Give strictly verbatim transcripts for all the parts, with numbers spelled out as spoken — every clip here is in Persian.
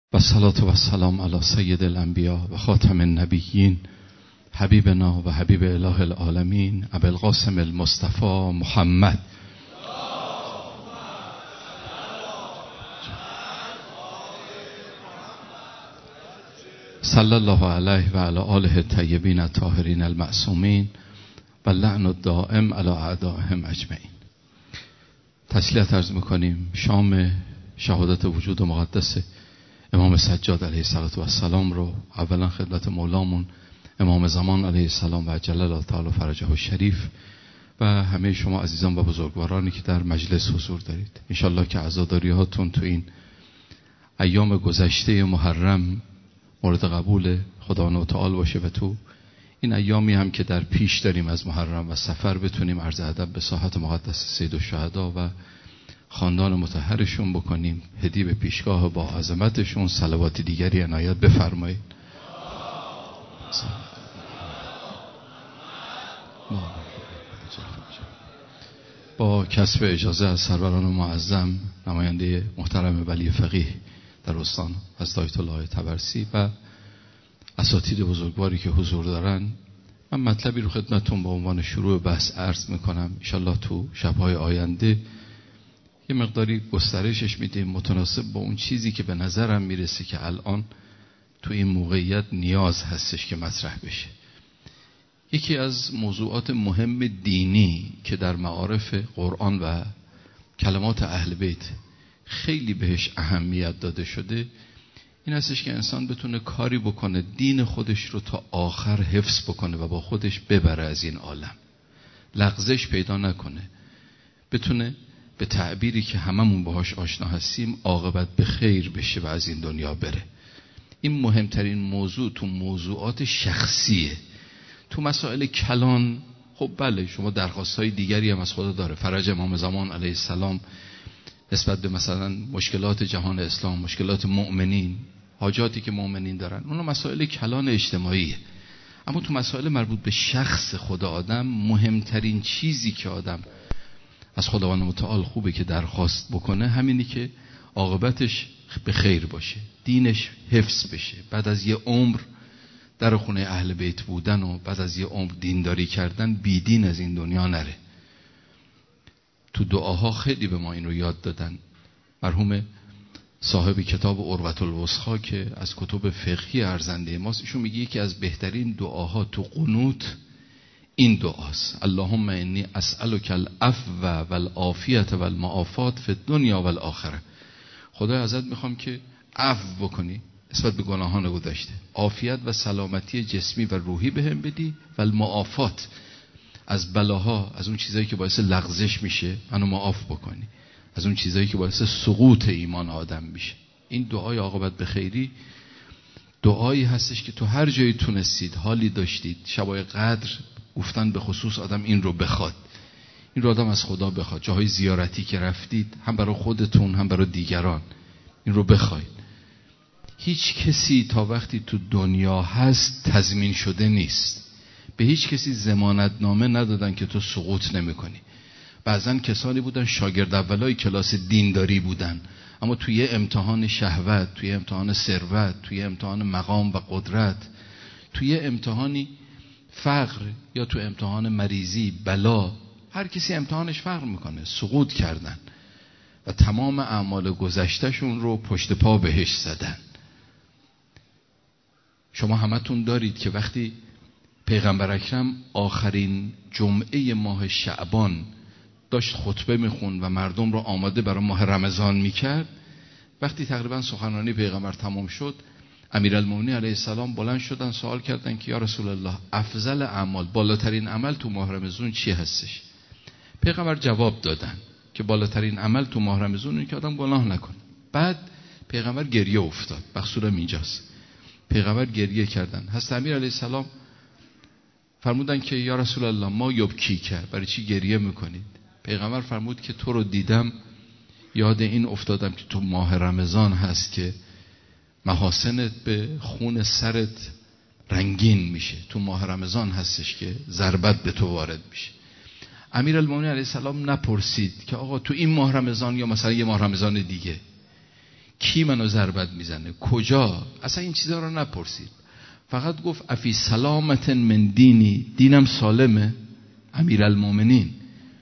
و الصلاة و السلام علی سید الانبیاء و خاتم النبیین حبیبنا و حبیب اله العالمین ابی القاسم المصطفى محمد صلی الله علیه و علی آله الطیبین الطاهرین المعصومین و لعن الدائم علی اعدائهم اجمعین. تسلیت عرض میکنیم شام شهادت وجود مقدس امام سجاد علیه السلام رو اولا خدمت مولامون امام زمان علیه السلام و عجل الله تعالی فرجه الشریف و همه شما عزیزان و بزرگوارانی که در مجلس حضور دارید. انشالله که عزاداری هاتون تو این ایام گذشته محرم مورد قبول خداوند متعال باشه و تو این ایامی هم که در پیش داریم از محرم و سفر بتونیم عرض ادب به ساحت مقدس سید الشهدا و خاندان مطهرشون بکنیم، هدیه به پیشگاه با عظمتشون. صلوات دیگری عنایت بفرمایید. با کسب اجازه از سروران معظم نماینده محترم ولی فقیه در استان حضرت آیت الله طبرسی و اساتید بزرگواری که حضور دارن، من مطلبی رو خدمتتون به عنوان شروع بحث عرض میکنم. ان شاءالله تو شب‌های آینده یه مقداری گسترشش میدیم متناسب با اون چیزی که به نظرم میرسه که الان تو این موقعیت نیاز هستش که مطرح بشه. یکی از موضوعات مهم دینی که در معارف قرآن و کلمات اهل بیت خیلی بهش اهمیت داده شده این هستش که انسان بتونه کاری بکنه دین خودش رو تا آخر حفظ بکنه و با خودش ببره از این عالم، لغزش پیدا نکنه، بتونه به تعبیری که هممون باهاش آشنا هستیم عاقبت به خیر بشه و از این دنیا بره. این مهمترین موضوع تو موضوعات شخصیه. تو مسائل کلان خب بله شما درخواستهای دیگری هم از خدا داره، فرج امام زمان علیه السلام نسبت به مثلا مشکلات جهان اسلام، مشکلات مؤمنین، حاجاتی که مؤمنین دارن، اونها مسائل کلان اجتماعیه. اما تو مسائل مربوط به شخص خدا آدم مهمترین چیزی که آدم از خداوند متعال خوبه که درخواست بکنه همینی که عاقبتش به خیر باشه، دینش حفظ بشه، بعد از یه عمر در خونه اهل بیت بودن و بعد از یه عمر دینداری کردن بی دین از این دنیا نره. تو دعاها خیلی به ما این رو یاد دادن. مرحوم صاحب کتاب عروة الوثقی که از کتب فقهی ارزنده ماست، ایشون میگه یکی از بهترین دعاها تو قنوت این دعاست: اللهم انی اسألک العفو والعافیة والمعافات فی الدنیا والآخره. خدای ازت میخوام که عفو بکنی نسبت به گناهان گذشته، عافیت و سلامتی جسمی و روحی بهم بدی و المعافات از بلاها، از اون چیزایی که باعث لغزش میشه منو معاف بکنی، از اون چیزایی که باعث سقوط ایمان آدم میشه. این دعای عاقبت به خیری دعایی هستش که تو هر جایی تونستید، حالی داشتید، شبای قدر گفتن به خصوص آدم این رو بخواد، این رو آدم از خدا بخواد. جاهای زیارتی که رفتید هم برای خودتون هم برای دیگران این رو بخواید. هیچ کسی تا وقتی تو دنیا هست تضمین شده نیست. به هیچ کسی ضمانت نامه ندادن که تو سقوط نمی کنی. بعضن کسانی بودن شاگرد اولای کلاس دینداری بودن اما توی امتحان شهوت، توی امتحان ثروت، توی امتحان مقام و قدرت، توی امتحانی فقر یا تو امتحان مریضی، بلا، هر کسی امتحانش فرق میکنه، سقوط کردن و تمام اعمال گذشتهشون رو پشت پا بهش زدن. شما همتون دارید که وقتی پیغمبر اکرم آخرین جمعه ماه شعبان داشت خطبه میخوند و مردم رو آماده برای ماه رمضان میکرد، وقتی تقریبا سخنرانی پیغمبر تمام شد امیرالمومنین علیه السلام بلند شدن سوال کردن که یا رسول الله افضل اعمال، بالاترین عمل تو ماه رمضان چی هستش؟ پیغمبر جواب دادن که بالاترین عمل تو ماه رمضان اینه که آدم گناه نکنه. بعد پیغمبر گریه افتاد، بخصورم اینجاست. پیغمبر گریه کردن. حضرت امیر علیه السلام فرمودن که یا رسول الله ما یبکی کرد، برای چی گریه میکنید؟ پیغمبر فرمود که تو رو دیدم یاد این افتادم که تو ماه رمضان هست که محاسنت به خون سرت رنگین میشه، تو ماه رمضان هستش که ضربت به تو وارد میشه. امیرالمومنین علیه السلام نپرسید که آقا تو این ماه رمضان یا مثلا یه ماه رمضان دیگه، کی منو ضربت میزنه، کجا، اصلا این چیزها رو نپرسید. فقط گفت افی سلامت من دینی، دینم سالمه امیرالمومنین.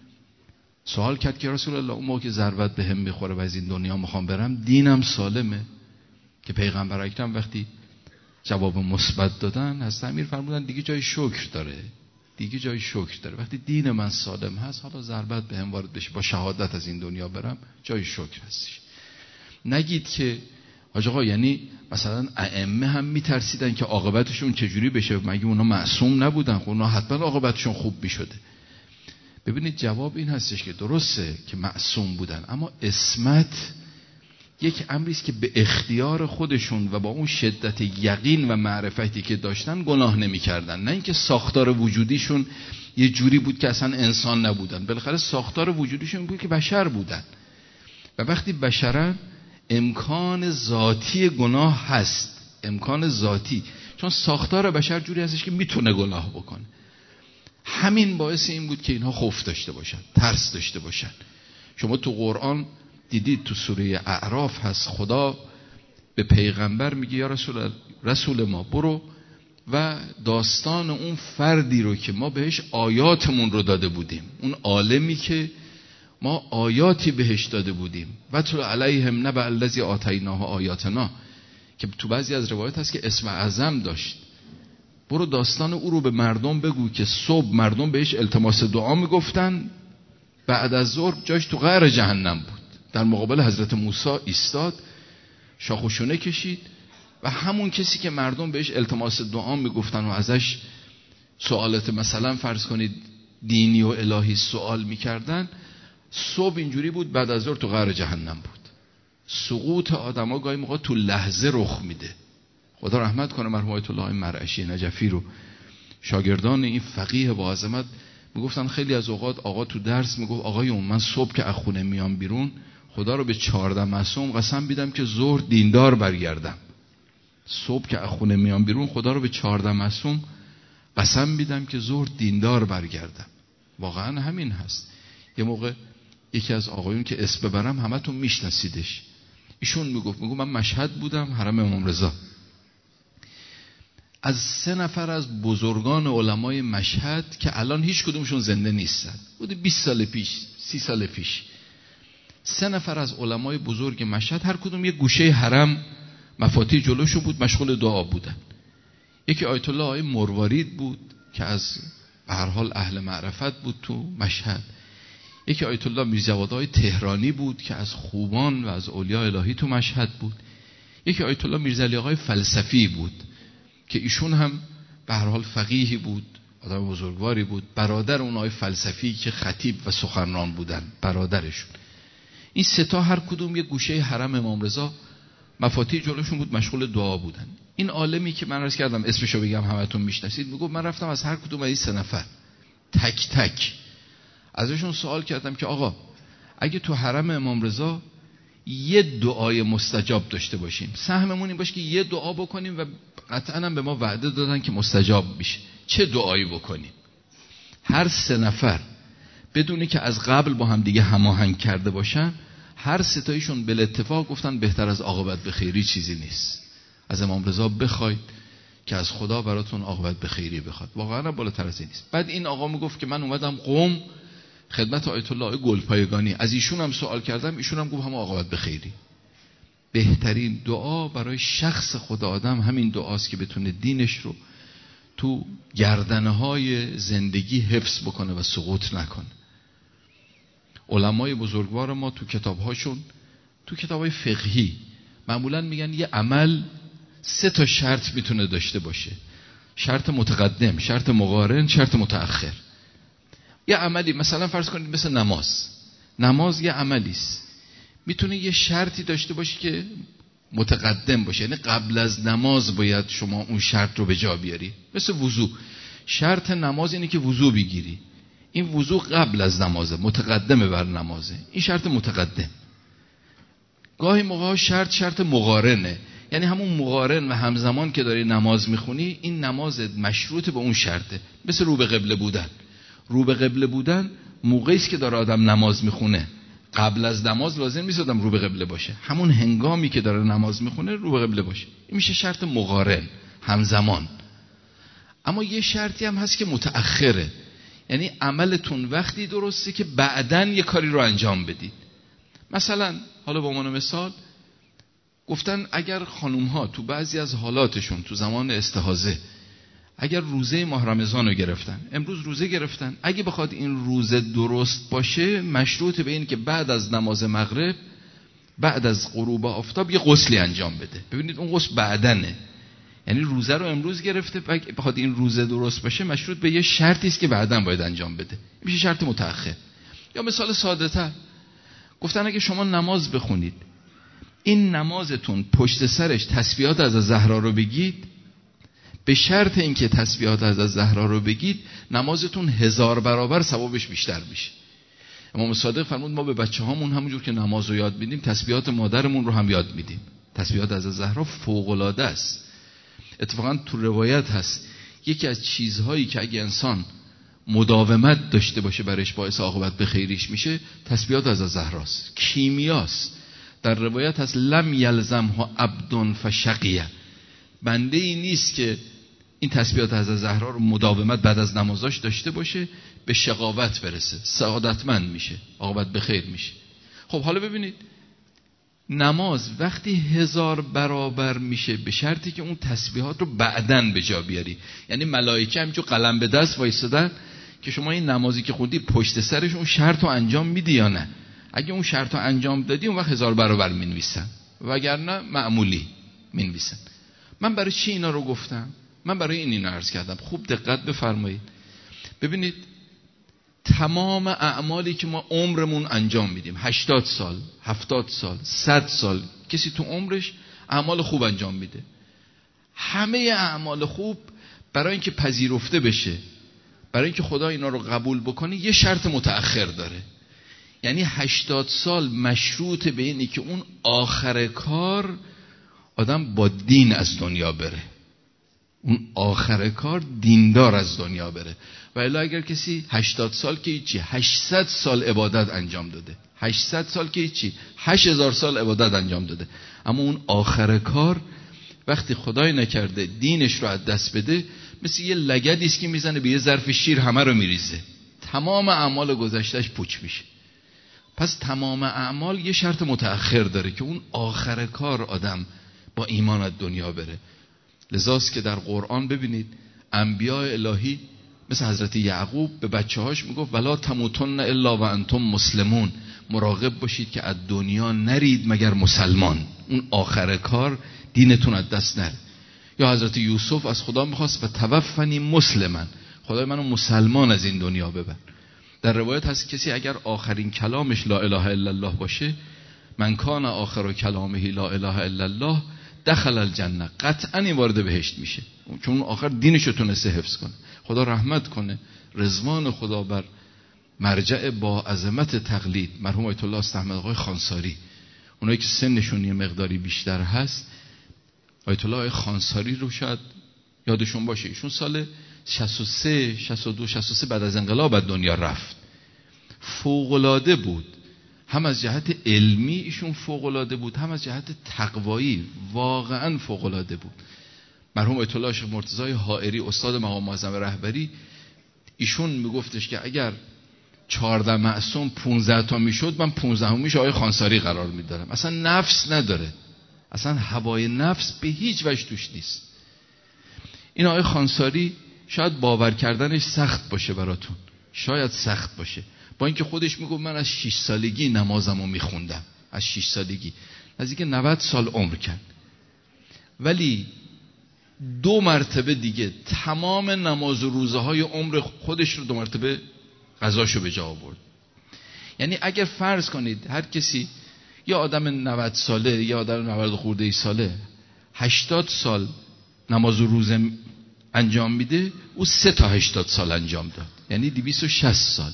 سوال کرد که رسول الله اون موقع که ضربت به هم میخوره و از این دنیا میخوام برم دینم سالمه؟ که پیغمبر اکرم وقتی جواب مثبت دادن حضرت امیر فرمودن دیگه جای شکر داره، دیگه جای شکر داره. وقتی دین من سالم هست، حالا ضربت به هم وارد بشه با شهادت از این دنیا برم، جای شکر هستش. نگید که حاج آقا یعنی مثلا ائمه هم میترسیدن که عاقبتشون چجوری بشه، مگه اونا معصوم نبودن؟ خب اونا حتما عاقبتشون خوب میشده. ببینید جواب این هستش که درسته که معصوم بودن، اما عصمت یک امری است که به اختیار خودشون و با اون شدت یقین و معرفتی که داشتن گناه نمی‌کردن، نه اینکه ساختار وجودیشون یه جوری بود که اصلا انسان نبودن. بالاخره ساختار وجودیشون بود که بشر بودن و وقتی بشرن امکان ذاتی گناه هست، امکان ذاتی، چون ساختار بشر جوری هستش که میتونه گناه بکنه. همین باعث این بود که اینها خوف داشته باشن، ترس داشته باشن. شما تو قرآن دیدید تو سوره اعراف هست خدا به پیغمبر میگه یا رسول رسول ما برو و داستان اون فردی رو که ما بهش آیاتمون رو داده بودیم، اون عالمی که ما آیاتی بهش داده بودیم، و تو علیهم نبأ الذی آتیناه آیاتنا، که تو بعضی از روایات هست که اسم اعظم داشت. برو داستان او رو به مردم بگو که صبح مردم بهش التماس دعا میگفتن، بعد از ظهر جاش تو قعر جهنم بود. در مقابل حضرت موسی ایستاد، شاخ و شونه کشید و همون کسی که مردم بهش التماس دعا میگفتن و ازش سوالات مثلا فرض کنید دینی و الهی سوال میکردن، صبح اینجوری بود، بعد از ظهر تو قعر جهنم بود. سقوط آدما گاهی موقع تو لحظه رخ میده. خدا رحمت کنه مرحوم آیت الله مرعشی نجفی رو. شاگردان این فقیه با عظمت میگفتن خیلی از اوقات آقا تو درس میگفت آقایون من صبح که از خونه میام بیرون خدا رو به چهارده معصوم قسم میدم که ظهر دیندار برگردم. صبح که از خونه میام بیرون خدا رو به چهارده معصوم قسم میدم که ظهر دیندار برگردم. واقعا همین هست. یه موقع یکی از آقایون که اسم ببرم همتون میشناسیدش، ایشون میگفت میگفت من مشهد بودم حرم امام رضا، از سه نفر از بزرگان علمای مشهد که الان هیچ کدومشون زنده نیستن، بود بیست سال پیش سی سال پیش، سه نفر از علمای بزرگ مشهد هر کدوم یه گوشه حرم مفاتیح جلوشون بود، مشغول دعا بودن. یکی آیت الله آقای مروارید بود که از به هر حال اهل معرفت بود تو مشهد. یکی آیت الله میرجوادهای تهرانی بود که از خوبان و از اولیاء الهی تو مشهد بود. یکی آیت الله میرزعلی آقای فلسفی بود که ایشون هم به هر حال فقیهی بود، آدم بزرگواری بود، برادر اون آقای فلسفی که خطیب و سخنران بودن، برادرشون. این سه تا هر کدوم یه گوشه حرم امام رضا مفاتیح جلوشون بود، مشغول دعا بودن. این عالمی که من عرض کردم اسمشو بگم همتون میشناسید، میگم من رفتم از هر کدوم از این سه نفر تک تک ازشون سوال کردم که آقا اگه تو حرم امام رضا یه دعای مستجاب داشته باشیم، سهممون این باشه که یه دعا بکنیم و قطعاً هم به ما وعده دادن که مستجاب میشه، چه دعایی بکنیم؟ هر سه نفر بدونی که از قبل با هم دیگه هماهنگ کرده باشن، هر سه تایشون بل اتفاق گفتن بهتر از عاقبت به خیری چیزی نیست. از امام رضا بخواید که از خدا براتون عاقبت به خیری بخواد، واقعا بالاتر از این نیست. بعد این آقا میگفت که من اومدم قم خدمت آیت الله گلپایگانی، از ایشون هم سوال کردم، ایشون هم گفت هم عاقبت به خیری. بهترین دعا برای شخص خدا آدم همین دعاست که بتونه دینش رو تو گردنهای زندگی حفظ بکنه و سقوط نکنه. علمای بزرگوار ما تو کتابهاشون، تو کتابهای فقهی معمولا میگن یه عمل سه تا شرط میتونه داشته باشه: شرط متقدم، شرط مقارن، شرط متأخر. یه عملی مثلا فرض کنید مثل نماز، نماز یه عملیست، میتونه یه شرطی داشته باشه که متقدم باشه، یعنی قبل از نماز باید شما اون شرط رو به جا بیاری. مثل وضو، شرط نماز اینه که وضو بگیری، این وضو قبل از نمازه، متقدمه بر نمازه، این شرط متقدم. گاهی موقع شرط شرط مقارنه، یعنی همون مقارن و همزمان که داری نماز میخونی این نماز مشروط به اون شرطه. مثل رو به قبله بودن، رو به قبله بودن موقعی است که داره آدم نماز میخونه قبل از نماز لازم نیست آدم رو به قبله باشه، همون هنگامی که داره نماز میخونه رو به قبله باشه. این میشه شرط مقارن، همزمان. اما یه شرطی هم هست که متأخره، یعنی عملتون وقتی درسته که بعدن یه کاری رو انجام بدید. مثلا حالا به عنوان مثال گفتن اگر خانوم ها تو بعضی از حالاتشون تو زمان استحاضه اگر روزه ماه رمضان رو گرفتن، امروز روزه گرفتن، اگه بخواد این روزه درست باشه مشروط به این که بعد از نماز مغرب، بعد از غروب آفتاب یه غسلی انجام بده. ببینید اون غسل بعدنه، یعنی روزه رو امروز گرفته، بخواد این روزه درست باشه مشروط به یه شرطی است که بعدن باید انجام بده، میشه شرط متأخر. یا مثال ساده تر گفتن اگه شما نماز بخونید، این نمازتون پشت سرش تسبیحات از زهرا رو بگید، به شرط اینکه تسبیحات از زهرا رو بگید نمازتون هزار برابر ثوابش بیشتر میشه. امام صادق فرمود ما به بچه هامون همونجور که نماز رو یاد میدیم تسبیحات مادرمون رو هم یاد میدیم. تسبیحات از زهرا فوق العاده است. اتفاقا تو روایت هست یکی از چیزهایی که اگه انسان مداومت داشته باشه برش باعث عاقبت به خیریش میشه تسبیحات از زهراست، کیمیاست. در روایت هست لم یلزمها عبد فشقیه، بنده ای نیست که این تسبیحات از زهرا رو مداومت بعد از نمازاش داشته باشه به شقاوت برسه، سعادتمند میشه، عاقبت به خیر میشه. خب حالا ببینید نماز وقتی هزار برابر میشه به شرطی که اون تسبیحات رو بعدن به جا بیاری، یعنی ملائکه همینجور قلم به دست وایسادن که شما این نمازی که خوندی پشت سرش اون شرط رو انجام میدی یا نه. اگه اون شرط رو انجام دادی اون وقت هزار برابر مینویسن، وگرنه معمولی مینویسن. من برای چی اینا رو گفتم؟ من برای این اینو عرض کردم. خوب دقت بفرمایید. ببینید تمام اعمالی که ما عمرمون انجام میدیم، هشتاد سال، هفتاد سال، صد سال کسی تو عمرش اعمال خوب انجام میده، همه اعمال خوب برای اینکه پذیرفته بشه، برای اینکه خدا اینا رو قبول بکنه یه شرط متأخر داره. یعنی هشتاد سال مشروط به اینی که اون آخر کار آدم با دین از دنیا بره، اون آخر کار دیندار از دنیا بره. و الا اگر کسی هشتاد سال که هیچی، هشتصد سال عبادت انجام داده، هشتصد سال که هیچی، هشت هزار سال عبادت انجام داده، اما اون آخر کار وقتی خدای نکرده دینش رو از دست بده مثل یه لگدی است که میزنه به یه ظرف شیر همه رو میریزه، تمام اعمال گذشتهش پوچ میشه. پس تمام اعمال یه شرط متأخر داره که اون آخر کار آدم با ایمان از دنیا بره. لذاست که در قرآن ببینید انبیاء الهی مثل حضرت یعقوب به بچه هاش میگفت ولا تموتن الا و انتم مسلمون، مراقب باشید که از دنیا نرید مگر مسلمان، اون آخر کار دینتون از دست نره. یا حضرت یوسف از خدا میخواست و توفنی مسلمن، خدای منو مسلمان از این دنیا ببر. در روایت هست کسی اگر آخرین کلامش لا اله الا الله باشه، من کان آخر کلامه لا اله الا الله دخل الجنه، قطعا وارد بهشت میشه، چون آخر دینشو تونسته حفظ کنه. خدا رحمت کنه، رضوان خدا بر مرجع با عظمت تقلید مرحوم آیت الله استحمد آقای خانساری. اونایی که سنشون یه مقداری بیشتر هست، آیت الله خانساری رو شاید یادشون باشه، ایشون سال شصت و سه شصت و دو شصت و سه بعد از انقلاب از دنیا رفت. فوق‌العاده بود، هم از جهت علمی ایشون فوق‌العاده بود، هم از جهت تقوایی واقعا فوق‌العاده بود. مرحوم آیت الله شیخ مرتضی حائری استاد مقام معظم رهبری ایشون میگفتش که اگر چهارده معصوم پانزده تا میشد من پانزدهمیش آقای خانساری قرار میدارم. اصلا نفس نداره، اصلا هوای نفس به هیچ وجه توش نیست. این آقای خانساری شاید باور کردنش سخت باشه براتون، شاید سخت باشه، با اینکه خودش میگه من از شش سالگی نمازمو میخوندم، از شش سالگی، نزدیک نود سال عمر کرد، ولی دو مرتبه دیگه تمام نماز و روزه های عمر خودش رو دو مرتبه قضاشو به جا آورد. یعنی اگر فرض کنید هر کسی یا آدم نود ساله یا آدم نود خورده ای ساله هشتاد سال نماز و روزه انجام میده، او سه تا هشتاد سال انجام داد، یعنی دویست و شصت سال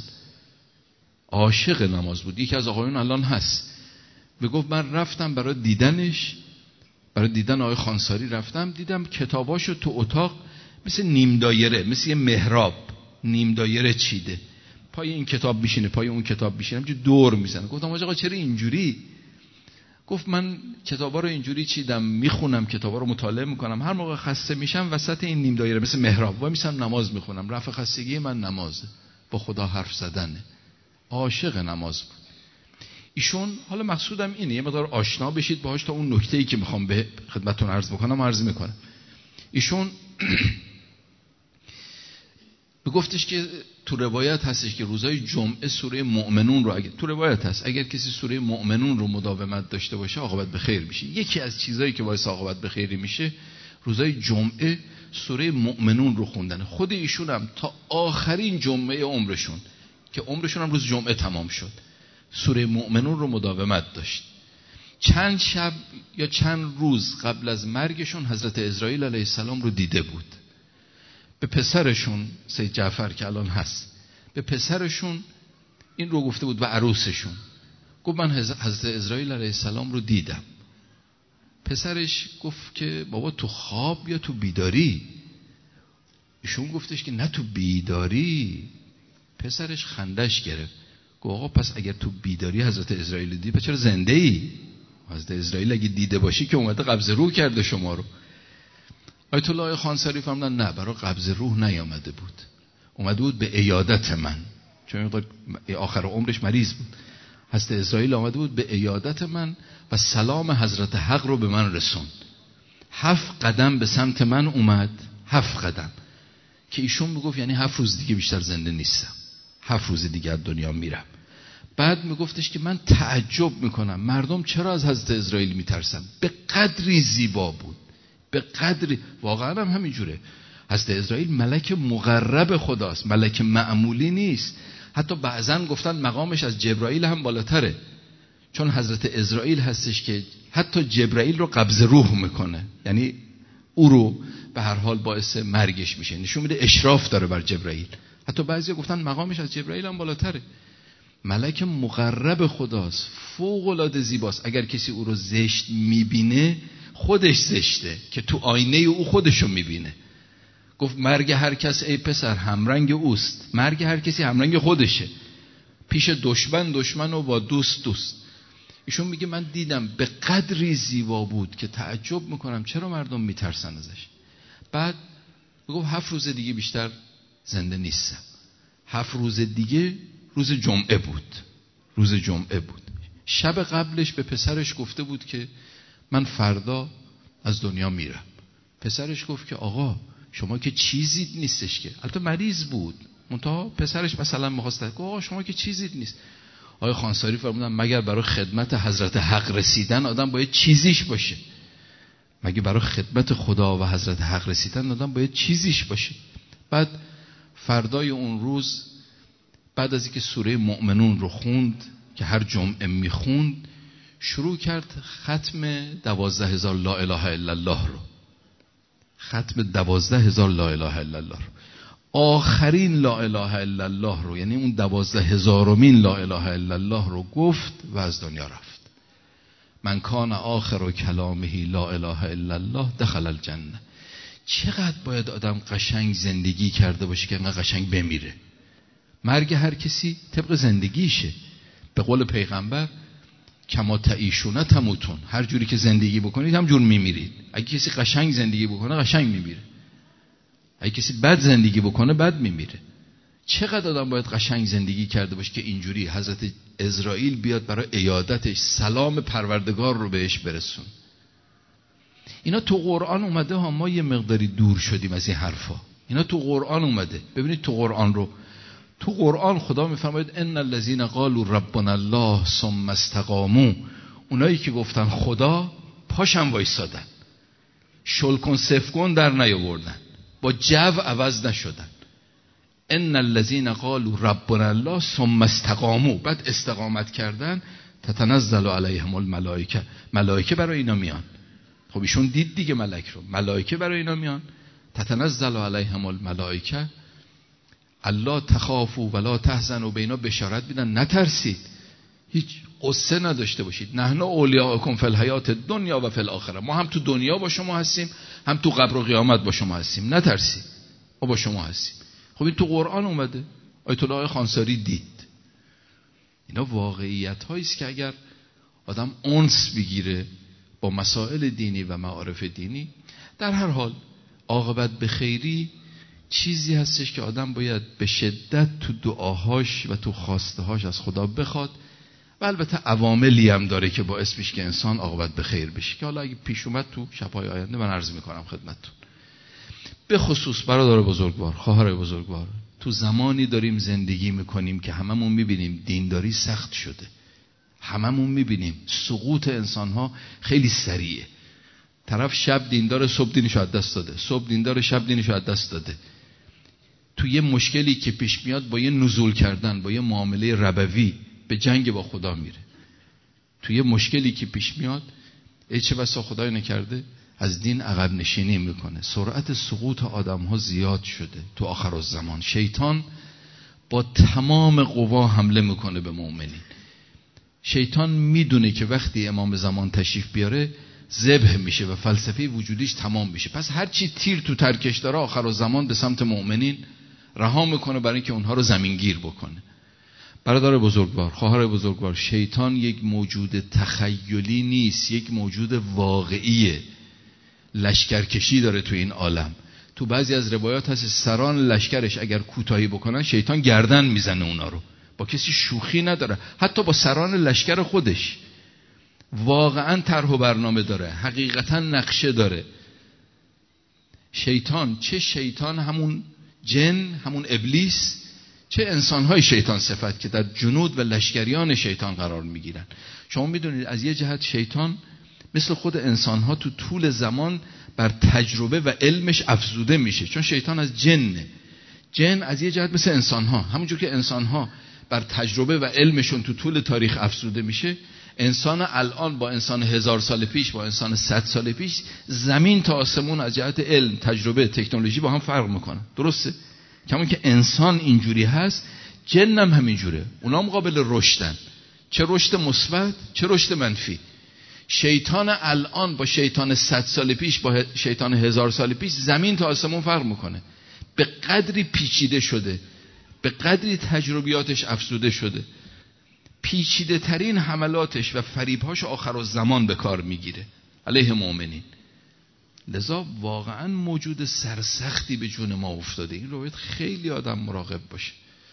عاشق نماز بود. یکی از آقایون الان هست میگفت من رفتم برای دیدنش، برای دیدن آقای خانساری رفتم، دیدم کتاباشو تو اتاق مثل نیم دایره، مثل یه محراب نیم دایره چیده، پای این کتاب میشینه پای اون کتاب میشینه، همینجوری دور میزنه. گفتم آقا چرا اینجوری؟ گفت من کتابا رو اینجوری چیدم، میخونم کتابا رو مطالعه میکنم، هر موقع خسته میشم وسط این نیم دایره مثل محراب وای میسم نماز میخونم. رفع خستگی من نمازه، با خدا حرف زدنه. عاشق نماز بود ایشون. حالا مقصودم اینه یه مقدار آشنا بشید باهاش تا اون نکته‌ای که میخوام به خدمتتون عرض بکنم عرض میکنم. ایشون بگفتش که تو روایت هستش که روزای جمعه سوره مؤمنون رو اگر تو روایت هست اگر کسی سوره مؤمنون رو مداومت داشته باشه عاقبت به خیر میشه. یکی از چیزایی که باعث عاقبت به خیر میشه روزای جمعه سوره مؤمنون رو خوندن. خود ایشون هم تا آخرین جمعه عمرشون که عمرشون هم روز جمعه تمام شد سوره مؤمنون رو مداومت داشت. چند شب یا چند روز قبل از مرگشون حضرت اسرائیل علیه السلام رو دیده بود. به پسرشون سید جعفر که الان هست، به پسرشون این رو گفته بود و عروسشون گفت من حضرت اسرائیل علیه السلام رو دیدم. پسرش گفت که بابا تو خواب یا تو بیداری؟ ایشون گفتش که نه تو بیداری. پسرش خندش گرفت گفت آقا پس اگر تو بیداری حضرت اسرائیل دیدی پس چرا زنده ای؟ حضرت اسرائیل اگه دیده باشی که اومده قبض روح کرده شما رو. آیت الله خانساری فرمودن نه، برای قبض روح نیامده بود، اومده بود به عیادت من، چون آخر عمرش مریض بود. حضرت اسرائیل آمده بود به عیادت من و سلام حضرت حق رو به من رسوند. هفت قدم به سمت من اومد، هفت قدم که ایشون میگفت یعنی هفت روز دیگه بیشتر زنده نیستم، هفت روز دیگه از دنیا میرم. بعد میگفتش که من تعجب میکنم مردم چرا از حضرت اسرائیل میترسن، به قدری زیبا بود، به قدری واقعا هم همینجوره. حضرت اسرائیل ملک مقرب خداست، ملک معمولی نیست. حتی بعضن گفتن مقامش از جبرائیل هم بالاتره، چون حضرت اسرائیل هستش که حتی جبرائیل رو قبض روح میکنه، یعنی او رو به هر حال باعث مرگش میشه، نشون میده اشراف داره بر جبرائیل. حتی بعضیا گفتن مقامش از جبرائیل هم بالاتره. ملک مقرب خداست، فوق العاده زیباست. اگر کسی او رو زشت میبینه خودش زشته که تو آینه او خودشو میبینه. گفت مرگ هر کس ای پسر همرنگ اوست، مرگ هر کسی همرنگ خودشه، پیش دشمن دشمن و با دوست دوست. ایشون میگه من دیدم به قدری زیبا بود که تعجب میکنم چرا مردم میترسن ازش. بعد گفت هفت روز دیگه بیشتر زنده نیستم. هفت روز دیگه روز جمعه بود، روز جمعه بود. شب قبلش به پسرش گفته بود که من فردا از دنیا میرم. پسرش گفت که آقا شما که چیزی نیستش که، البته مریض بود منتها پسرش مثلا می‌خواست گفت آقا شما که چیزی نیست. آقای خانساری فرمودن مگر برای خدمت حضرت حق رسیدن آدم باید چیزیش باشه؟ مگه برای خدمت خدا و حضرت حق رسیدن آدم باید چیزیش باشه؟ بعد فردای اون روز بعد از اینکه سوره مؤمنون رو خوند که هر جمعه میخوند، شروع کرد ختم دوازده هزار لا اله الا الله رو، ختم دوازده هزار لا اله الا الله رو. آخرین لا اله الا الله رو، یعنی اون دوازده هزارمین لا اله الا الله رو گفت و از دنیا رفت. من کان آخر کلامه لا اله الا الله دخل الجنه. چقدر باید آدم قشنگ زندگی کرده باشه که انقدر قشنگ بمیره. مرگ هر کسی طبق زندگیشه. به قول پیغمبر کما تعیشون تموتون، هر جوری که زندگی بکنید هم جور میمیرید. اگه کسی قشنگ زندگی بکنه قشنگ میمیره، اگه کسی بد زندگی بکنه بد میمیره. چقدر آدم باید قشنگ زندگی کرده باشه که اینجوری حضرت اسرائیل بیاد برای عیادتش سلام پروردگار رو بهش برسون. اینا تو قرآن اومده ها، ما یه مقداری دور شدیم از این حرفا. اینا تو قرآن اومده. ببینید تو قرآن رو، تو قرآن خدا میفرماید ان الذين قالوا ربنا الله ثم استقاموا، اونایی که گفتن خدا پاشم وایسادن، شلکن سفکن در نیاوردن، با جو عوض نشدن. ان الذين قالوا ربنا الله ثم استقاموا، بعد استقامت کردن، تتنزل علیهم الملائکه، ملائکه برای اینا میان. خب ایشون دید دیگه ملک رو، ملائکه برای اینا میان. تتنزل علیهم الملائکه الله تخافوا ولا تحزنوا، به اینا بشارت میدن نترسید، هیچ قصه نداشته باشید. نحن اولیاءکم فی الحیات الدنیا و فی الاخره، ما هم تو دنیا با شما هستیم هم تو قبر و قیامت با شما هستیم، نترسید ما با شما هستیم. خب این تو قرآن اومده. آیت الله خانساری دید. اینا واقعیت هایی است که اگر آدم انس بگیره با مسائل دینی و معارف دینی، در هر حال عاقبت به خیری چیزی هستش که آدم باید به شدت تو دعاهاش و تو خواستهاش از خدا بخواد و البته عواملی هم داره که باعث میشه که انسان عاقبت به خیر بشه، که حالا اگه پیش اومد تو شب‌های آینده من عرض میکنم خدمتتون. به خصوص برادر بزرگوار، خواهر بزرگوار، تو زمانی داریم زندگی میکنیم که هممون میبینیم دینداری سخت شده. هممون میبینیم سقوط انسانها خیلی سریعه. طرف شب دیندار، صبح دینشو از دست داده، صبح دیندار، شب دینشو از دست داده. تو یه مشکلی که پیش میاد با یه نزول کردن، با یه معامله ربوی به جنگ با خدا میره. تو یه مشکلی که پیش میاد ای چه بسا خدای نکرده از دین عقب نشینی میکنه. سرعت سقوط آدم ها زیاد شده تو آخر الزمان. شیطان با تمام قوا حمله میکنه به مؤمنین. شیطان میدونه که وقتی امام زمان تشریف بیاره ذبح میشه و فلسفه وجودیش تمام میشه. پس هر چی تیر تو ترکش داره آخر الزمان به سمت مؤمنین رها میکنه برای اینکه اونها رو زمینگیر بکنه. برادر بزرگوار، خواهر بزرگوار، شیطان یک موجود تخیلی نیست، یک موجود واقعیه. لشکرکشی داره تو این عالم. تو بعضی از روایات هست سران لشکرش اگر کوتاهی بکنن شیطان گردن میزنه اونا رو. با کسی شوخی نداره، حتی با سران لشکر خودش. واقعا طرح و برنامه داره، حقیقتا نقشه داره. شیطان، چه شیطان همون جن، همون ابلیس، چه انسانهای شیطان صفت که در جنود و لشکریان شیطان قرار میگیرن. شما میدونید از یه جهت شیطان مثل خود انسانها تو طول زمان بر تجربه و علمش افزوده میشه، چون شیطان از جنه. جن از یه جهت مثل انسانها، همونجور که انسانها بر تجربه و علمشون تو طول تاریخ افزوده میشه، انسان الان با انسان هزار سال پیش، با انسان صد سال پیش، زمین تا آسمون از جهت علم، تجربه، تکنولوژی با هم فرق میکنه. درسته؟ کما که انسان اینجوری هست، جن هم همینجوره. اونا مقابل رشدن، چه رشد مثبت چه رشد منفی. شیطان الان با شیطان صد سال پیش، با شیطان هزار سال پیش، زمین تا آسمون فرق میکنه. به قدری پیچیده شده، به قدری تجربیاتش افزوده شده، پیچیده ترین حملاتش و فریبهاش آخر الزمان به کار میگیره علیه مؤمنین. لذا واقعا موجود سرسختی به جون ما افتاده. این رو باید خیلی آدم مراقب باشه.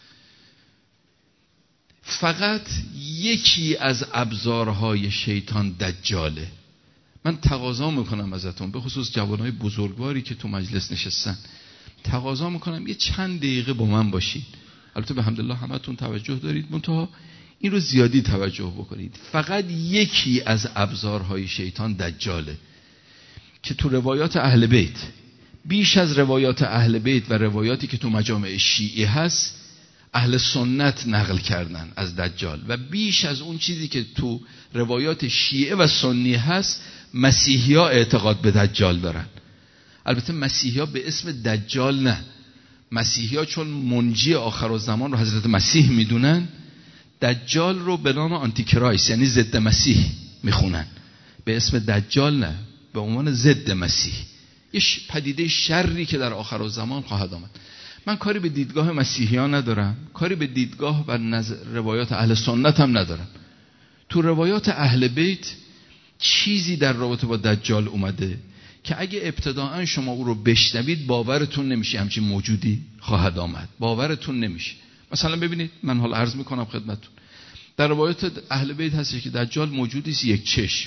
فقط یکی از ابزارهای شیطان دجاله. من تقاضا میکنم ازتون، به خصوص جوانای بزرگواری که تو مجلس نشستن، تقاضا میکنم یه چند دقیقه با من باشید. البته به حمدالله همتون توجه دارید، منتها این رو زیادی توجه بکنید. فقط یکی از ابزارهای شیطان دجاله که تو روایات اهل بیت، بیش از روایات اهل بیت و روایاتی که تو مجامع شیعه هست، اهل سنت نقل کردن از دجال، و بیش از اون چیزی که تو روایات شیعه و سنی هست، مسیحی ها اعتقاد به دجال دارن. البته مسیحی ها به اسم دجال نه، مسیحی ها چون منجی آخر الزمان رو حضرت مسیح میدونن، دجال رو به نام آنتی کرایست، یعنی ضد مسیح میخونن. به اسم دجال نه، به عنوان ضد مسیح، یه پدیده شری که در آخر الزمان خواهد آمد. من کاری به دیدگاه مسیحیان ندارم، کاری به دیدگاه و نظر روایات اهل سنت هم ندارم. تو روایات اهل بیت چیزی در رابطه با دجال اومده که اگه ابتداعا شما او رو بشنوید باورتون نمیشه همچین موجودی خواهد آمد، باورتون نمیشه. مثلا ببینید، من حالا عرض میکنم خدمتتون، در روایات اهل بیت هست که دجال موجودی است یک چشم،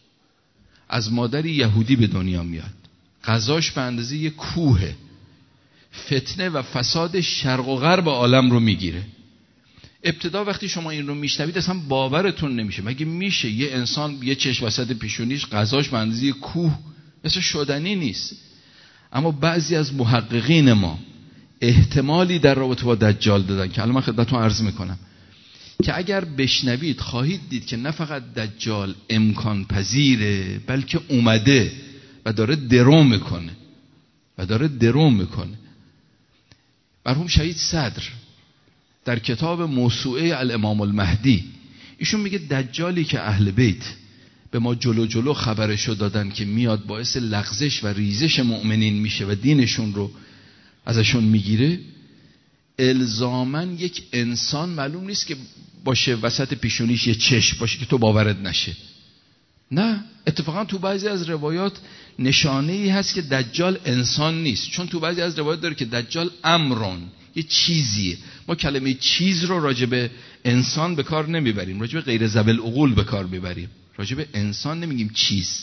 از مادری یهودی به دنیا میاد، غذاش به اندازه یک کوه، فتنه و فساد شرق و غرب عالم رو میگیره. ابتدا وقتی شما این رو میشنوید اصلا باورتون نمیشه. مگه میشه یه انسان یه چشم وسط پیشونیش، غذاش به اندازه کوه، مثل شدنی نیست. اما بعضی از محققین ما احتمالی در رابطه با دجال دادن که الان من خدمتتون عرض میکنم، که اگر بشنوید خواهید دید که نه فقط دجال امکان پذیره، بلکه اومده و داره درو میکنه و داره درو میکنه. مرحوم شهید صدر در کتاب موسوعه الامام المهدی ایشون میگه دجالی که اهل بیت به ما جلو جلو خبرشو دادن که میاد باعث لغزش و ریزش مؤمنین میشه و دینشون رو ازشون میگیره، الزاماً یک انسان معلوم نیست که باشه وسط پیشونیش یه چشم باشه که تو باورت نشه. نه، اتفاقا تو بعضی از روایات نشانه ای هست که دجال انسان نیست، چون تو بعضی از روایات داره که دجال امرون، یه چیزیه. ما کلمه چیز رو راجع به انسان به کار نمیبریم، راجع به غیر ذوی العقول به کار میبریم، راجع به انسان نمیگیم چیز.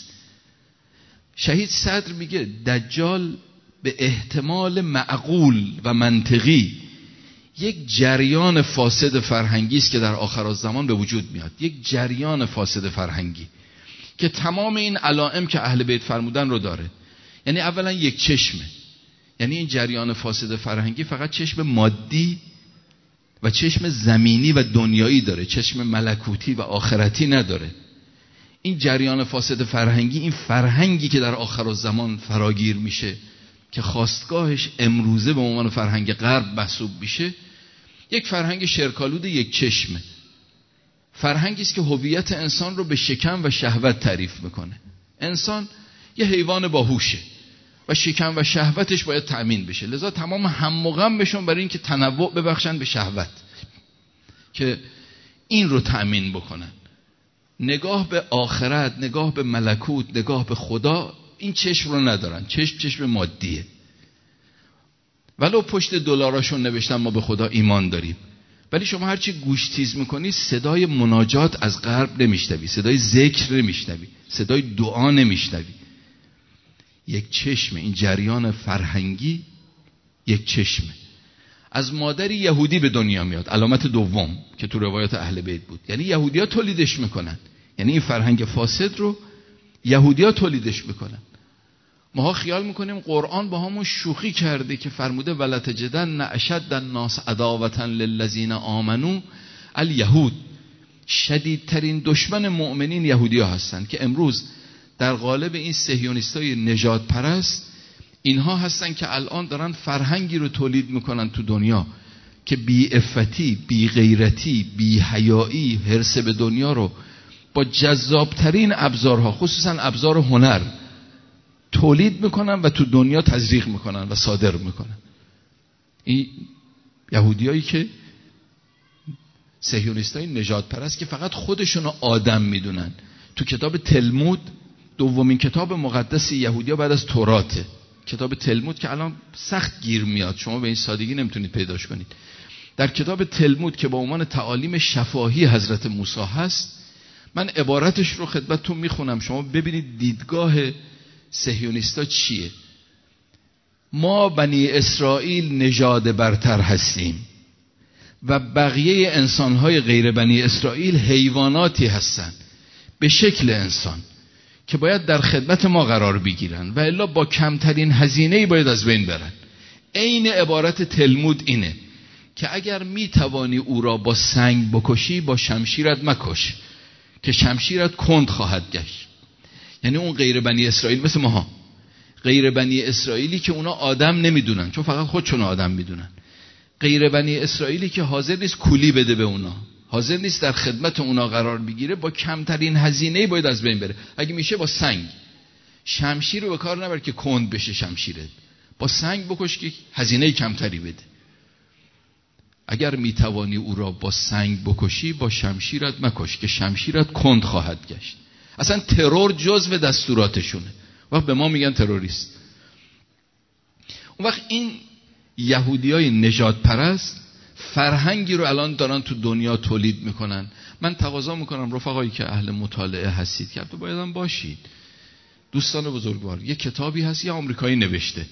شهید صدر میگه دجال به احتمال معقول و منطقی یک جریان فاسد فرهنگی است که در آخرالزمان به وجود میاد، یک جریان فاسد فرهنگی که تمام این علائم که اهل بیت فرمودن رو داره. یعنی اولا یک چشمه، یعنی این جریان فاسد فرهنگی فقط چشم مادی و چشم زمینی و دنیایی داره، چشم ملکوتی و آخرتی نداره. این جریان فاسد فرهنگی، این فرهنگی که در آخرالزمان فراگیر میشه که خواستگاهش امروزه به عنوان فرهنگ غرب محسوب میشه، یک فرهنگ شرکالود یک چشمه. فرهنگی است که هویت انسان رو به شکم و شهوت تعریف میکنه. انسان یه حیوان باهوشه و شکم و شهوتش باید تأمین بشه، لذا تمام هم و غم بشون برای اینکه تنوع ببخشن به شهوت که این رو تأمین بکنن. نگاه به آخرت، نگاه به ملکوت، نگاه به خدا، این چشم رو ندارن. چشم چشم مادیه. ولو پشت دلاراشون نوشتن ما به خدا ایمان داریم، ولی شما هرچی گوش تیز میکنی صدای مناجات از غرب نمیشنوی، صدای ذکر نمیشنوی، صدای دعا نمیشنوی. یک چشم، این جریان فرهنگی یک چشمه. از مادری یهودی به دنیا میاد، علامت دوم که تو روایات اهل بیت بود. یعنی یهودی‌ها تولیدش میکنن، یعنی این فرهنگ فاسد رو یهودی‌ها تولیدش میکنن. ماها خیال میکنیم قرآن با همون شوخی کرده که فرموده ولتجدن اشد الناس عداوة للذین آمنوا الیهود. شدیدترین دشمن مؤمنین یهودی‌ها هستن که امروز در قالب این صهیونیستای نژاد پرست، اینها هستن که الان دارن فرهنگی رو تولید میکنن تو دنیا که بی عفتی، بی غیرتی، بی حیایی، حرص به دنیا رو با جذابترین ابزارها، خصوصا ابزار هنر، تولید میکنن و تو دنیا تزریق میکنن و صادر میکنن. این یهودیایی که صهیونیستای نژاد پرست که فقط خودشونو آدم میدونن. تو کتاب تلمود، دومین کتاب مقدس یهودی‌ها بعد از توراته، کتاب تلمود که الان سخت گیر میاد، شما به این سادگی نمیتونید پیداش کنید. در کتاب تلمود که با عنوان تعالیم شفاهی حضرت موسی هست، من عبارتش رو خدمتتون میخونم، شما ببینید دیدگاه صهیونیستا چیه. ما بنی اسرائیل نژاد برتر هستیم و بقیه انسانهای غیر بنی اسرائیل حیواناتی هستند به شکل انسان که باید در خدمت ما قرار بگیرن و الا با کمترین هزینه‌ای باید از بین برن. عین عبارت تلمود اینه که اگر میتوانی او را با سنگ بکشی با شمشیرت مکش که شمشیرت کند خواهد گشت. یعنی اون غیر بنی اسرائیل مثل ماها، غیر بنی اسرائیلی که اونا آدم نمیدونن چون فقط خودشون آدم میدونن، غیر بنی اسرائیلی که حاضر نیست کولی بده به اونا، حاضر نیست در خدمت اونا قرار بگیره، با کمترین هزینه‌ای باید از بین بره. اگه میشه با سنگ، شمشیر رو به کار نبر که کند بشه شمشیرت، با سنگ بکش که هزینه کمتری بده. اگر میتوانی او را با سنگ بکشی با شمشیرت مکش که شمشیرت کند خواهد گشت. اصلا ترور جزو دستوراتشونه، وقت به ما میگن تروریست. اون وقت این یهودیای نژاد پرست فرهنگی رو الان دارن تو دنیا تولید میکنن. من تقاضا میکنم رفقایی که اهل مطالعه هستید که البته باید هم باشید، دوستان بزرگوار، یه کتابی هست یه آمریکایی نوشته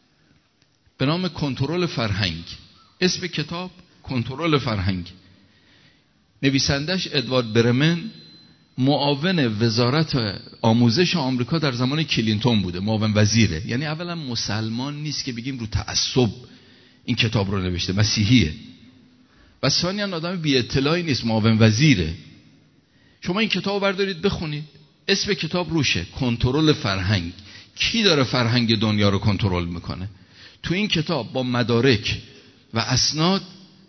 به نام کنترل فرهنگ. اسم کتاب کنترل فرهنگ. نویسندش ادوارد برمن، معاون وزارت آموزش آمریکا در زمان کلینتون بوده، معاون وزیره. یعنی اولا مسلمان نیست که بگیم رو تعصب این کتاب رو نوشته، مسیحیه. و ثانیاً آدم بی اطلاعی نیست، معاون وزیره. شما این کتاب بردارید بخونید، اسم کتاب روشه، کنترل فرهنگ. کی داره فرهنگ دنیا رو کنترل میکنه؟ تو این کتاب با مدارک و اسناد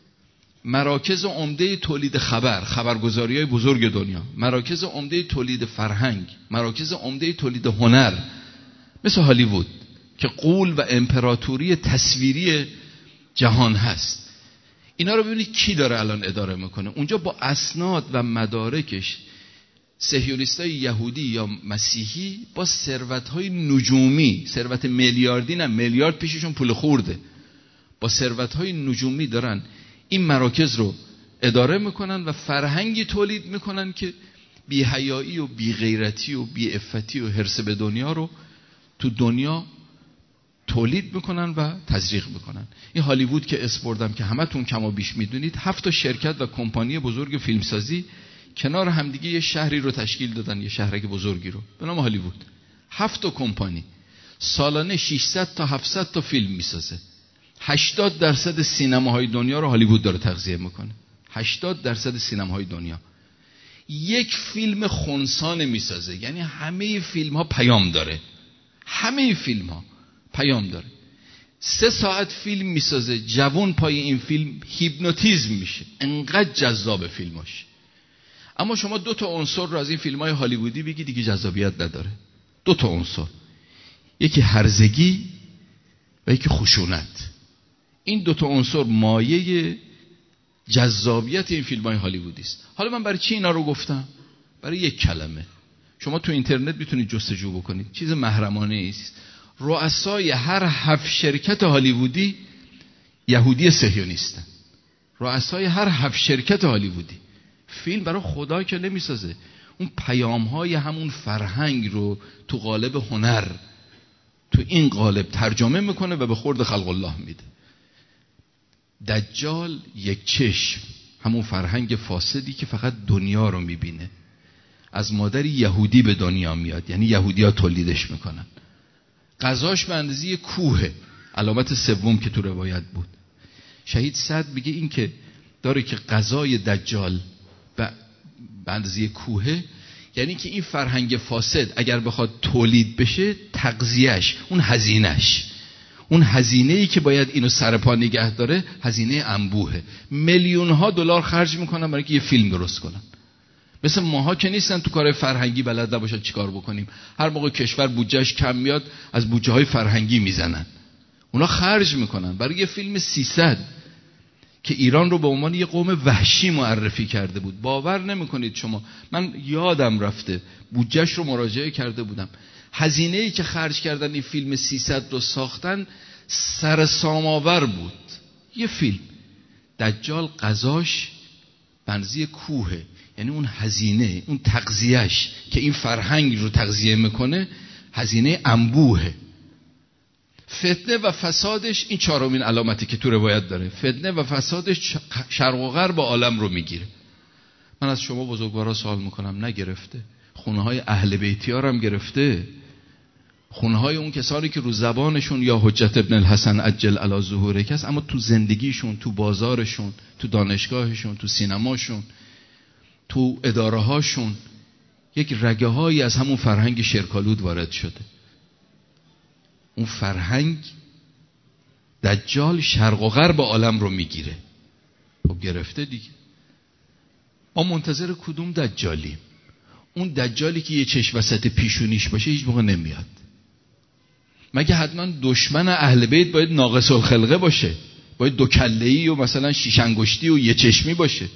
مراکز عمده تولید خبر، خبرگزاری‌های بزرگ دنیا، مراکز عمده تولید فرهنگ، مراکز عمده تولید هنر مثل هالیوود که غول و امپراتوری تصویری جهان هست، اینا رو ببینید کی داره الان اداره میکنه. اونجا با اسناد و مدارکش صهیونیستای یهودی یا مسیحی با ثروت‌های نجومی، ثروت میلیاردی نه میلیارد پیششون پول خورده، با ثروت‌های نجومی دارن این مراکز رو اداره میکنن و فرهنگی تولید میکنن که بی حیایی و بی غیرتی و بی عفتی و حرص به دنیا رو تو دنیا تولید میکنن و تزریق میکنن. این هالیوود که اسپردم که همتون کم و بیش میدونید، هفت تا شرکت و کمپانی بزرگ فیلمسازی کنار همدیگه یه شهری رو تشکیل دادن، یه شهرک بزرگی رو به نام هالیوود. هفت تا کمپانی سالانه ششصد تا هفتصد تا فیلم میسازه. هشتاد درصد سینماهای دنیا رو هالیوود داره تغذیه میکنه. هشتاد درصد سینماهای دنیا. یک فیلم خنثی میسازه، یعنی همه فیلم ها پیام داره، همه فیلم ها پیام داره. سه ساعت فیلم میسازه، جوان پای این فیلم هیپنوتیزم میشه، انقدر جذاب فیلماش. اما شما دو تا عنصر رو از این فیلم های هالیوودی بگی دیگه جذابیت نداره. دو تا عنصر، یکی هرزگی و یکی خشونت. این دو تا عنصر مایه جذابیت این فیلم های هالیوودی است. حالا من برای چی اینا رو گفتم؟ برای یک کلمه. شما تو اینترنت میتونید جستجو بکنید، چیز محرمانه است. رؤسای هر هفت شرکت هالیوودی یهودی صهیونیستن. رؤسای هر هفت شرکت هالیوودی. فیلم برای خدا که نمیسازه، اون پیام های همون فرهنگ رو تو قالب هنر، تو این قالب ترجمه میکنه و به خورد خلق الله میده. دجال یک چشم، همون فرهنگ فاسدی که فقط دنیا رو میبینه، از مادری یهودی به دنیا میاد، یعنی یهودی ها تولیدش میکنن. غذاش به اندازه کوه، علامت سوم که تو روایت بود. شهید سعد میگه این که داره که غذای دجال به اندازه کوه، یعنی که این فرهنگ فاسد اگر بخواد تولید بشه، تغذیهش، اون هزینهش، اون هزینه‌ای که باید اینو سر پا نگه داره، هزینه انبوهه. میلیون ها دلار خرج میکنن برای که یه فیلم درست کنن. مثل ماها که نیستن تو کار فرهنگی بلد نباشن چیکار بکنیم. هر موقع کشور بودجهش کم میاد از بودجه های فرهنگی میزنن. اونا خرج میکنن برای یه فیلم سیصد که ایران رو به عنوان یه قوم وحشی معرفی کرده بود. باور نمیکنید شما، من یادم رفته بودجهش رو مراجعه کرده بودم، هزینه‌ای که خرج کردن این فیلم سیصد رو ساختن سرسام‌آور بود. یه فیلم. دجال غذاش بنزی کوهه، یعنی اون هزینه، اون تغذیهش که این فرهنگ رو تغذیه میکنه، هزینه انبوهه. فتنه و فسادش، این چهارمین علامتی که تو روایت داره، فتنه و فسادش شرق و غرب عالم رو میگیره. من از شما بزرگوارا سوال میکنم، نگرفته؟ خونه های اهل بیتی ها هم گرفته، خونه های اون کسانی که رو زبانشون یا حجت ابن الحسن عجل علی ظهوره کس، اما تو زندگیشون، تو بازارشون، تو دانشگاهشون، تو سینماشون، تو اداره هاشون یک رگه هایی از همون فرهنگ شرکالود وارد شده. اون فرهنگ دجال شرق و غرب عالم رو میگیره. خب گرفته دیگه. ما منتظر کدوم دجالیم؟ اون دجالی که یه چشم وسط پیشونیش باشه هیچ موقع نمیاد. مگه حتما دشمن اهل بیت باید ناقص الخلقه باشه؟ باید دو کله‌ای و مثلا شیش انگشتی و یه چشمی باشه؟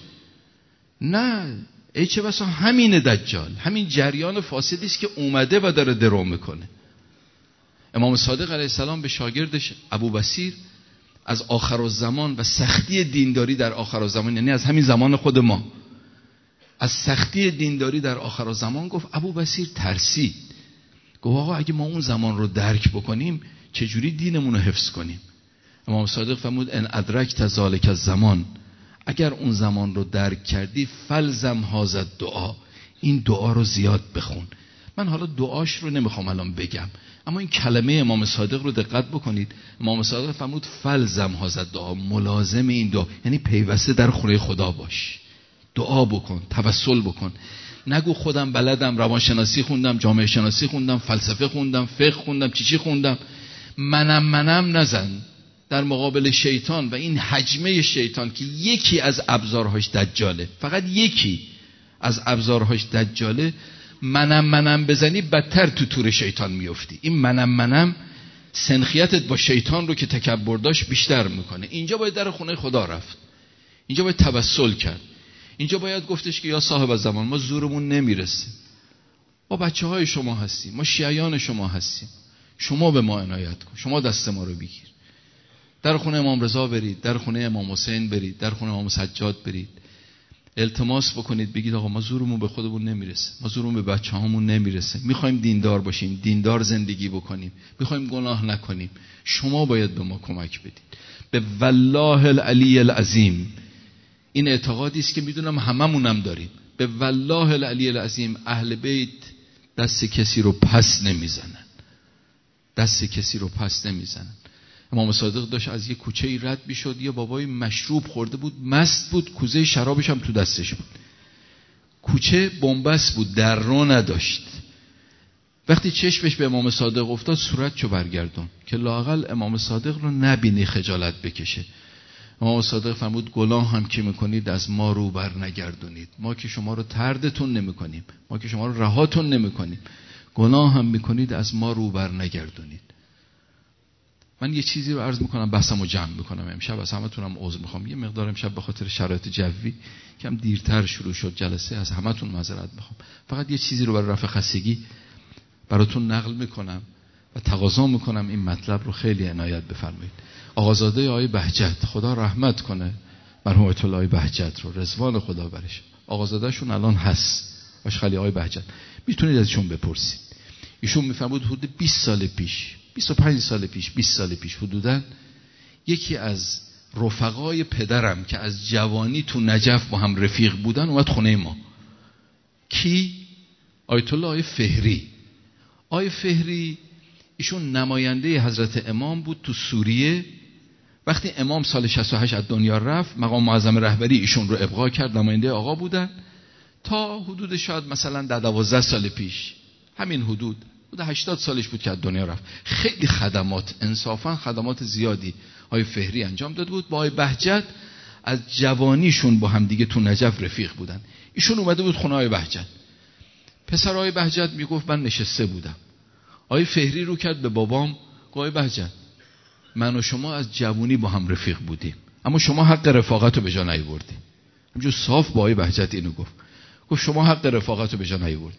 نه، ای چه بسا همین دجال، همین جریان فاسدی است که اومده و داره درو میکنه. امام صادق علیه السلام به شاگردش ابو بصیر از آخرالزمان و سختی دینداری در آخرالزمان، یعنی از همین زمان خود ما، از سختی دینداری در آخرالزمان گفت. ابو بصیر ترسید، گفت آقا اگه ما اون زمان رو درک بکنیم چجوری دینمون رو حفظ کنیم؟ امام صادق فرمود ان ادرکت ذالک الزمان، اگر اون زمان رو درک کردی فلزم هذا دعا، این دعا رو زیاد بخون. من حالا دعاش رو نمیخوام الان بگم، اما این کلمه امام صادق رو دقت بکنید. امام صادق فرمود فلزم هذا دعا، ملازم این دعا، یعنی پیوسته در خونه خدا باش، دعا بکن، توسل بکن. نگو خودم بلدم، روانشناسی خوندم، جامعه شناسی خوندم، فلسفه خوندم، فقه خوندم، چی چی خوندم. منم منم نزن در مقابل شیطان و این حجمه شیطان که یکی از ابزارهاش دجاله، فقط یکی از ابزارهاش دجاله. منم منم بزنی بدتر تو تور شیطان میفتی. این منم منم سنخیتت با شیطان رو که تکبر داشت بیشتر میکنه. اینجا باید در خونه خدا رفت. اینجا باید توسل کرد. اینجا باید گفتش که یا صاحب زمان، ما زورمون نمیرسه، ما بچه های شما هستیم، ما شیعیان شما هستیم، شما به ما عنایت کن، شما دست ما رو بگیر. در خونه امام رضا برید، در خونه امام حسین برید، در خونه امام سجاد برید، التماس بکنید، بگید آقا ما زورمون به خودمون نمیرسه، ما زورمون به بچه هامون نمیرسه، میخوایم دیندار باشیم، دیندار زندگی بکنیم، میخوایم گناه نکنیم، شما باید به ما کمک بدید. به والله العلی العظیم، این اعتقادی است که میدونم هممونم داریم. به والله العلی العظیم اهل بیت دست کسی رو پس نمیزنن، دست کسی رو پس نمیزنن. امام صادق داشت از یه کوچه ای رد میشد، یه بابای مشروب خورده بود، مست بود، کوزه شرابش هم تو دستش بود، کوچه بنبست بود، در رو نداشت. وقتی چشمش به امام صادق افتاد صورتشو برگردون که لااقل امام صادق رو نبینی خجالت بکشه. امام صادق فرمود گناه هم که میکنید از ما رو بر نگردونید، ما که شما رو تردتون نمیکنیم، ما که شما رو رهاتون نمیکنیم، گناه هم میکنید از ما رو بر نگردونید. من یه چیزی رو عرض میکنم، بحثمو جمع میکنم امشب، از همتونم عذر میخوام، یه مقدار امشب به خاطر شرایط جوی کم دیرتر شروع شد جلسه، از همتون معذرت میخوام. فقط یه چیزی رو برای رفع خستگی براتون نقل میکنم و تقاضا میکنم این مطلب رو خیلی عنایت بفرمایید. آقازاده آقای بهجت، خدا رحمت کنه مرحوم آیت الله بهجت رو، رضوان خدا برش. آقازاده شون الان هست، آشخالی آقای بهجت، میتونید ازشون بپرسید. ایشون میفرمود حدود بیست سال پیش، بیست و پنج سال پیش، بیست سال پیش حدوداً، یکی از رفقای پدرم که از جوانی تو نجف با هم رفیق بودن اومد خونه ما. کی؟ آیت الله آقای فهری. آقای فهری ایشون نماینده حضرت امام بود تو سوریه. وقتی امام سال شصت و هشت از دنیا رفت، مقام معظم رهبری ایشون رو ابقا کرد، نماینده آقا بودن تا حدود شاید مثلا در دوازده سال پیش، همین حدود حدود هشتاد سالش بود که از دنیا رفت. خیلی خدمات، انصافا خدمات زیادی آقای فهری انجام داده بود. با آقای بهجت از جوانیشون با هم دیگه تو نجف رفیق بودن. ایشون اومده بود خونه آقای بهجت. پسر آقای بهجت میگفت من نشسته بودم، آقای فهری رو کرد به بابام، گفت آقای بهجت من و شما از جوانی با هم رفیق بودیم، اما شما حق رفاقت رو به جا نیاوردی. همینجور صاف با آقای بهجت اینو گفت، گفت شما حق رفاقت رو به جا نیاوردی.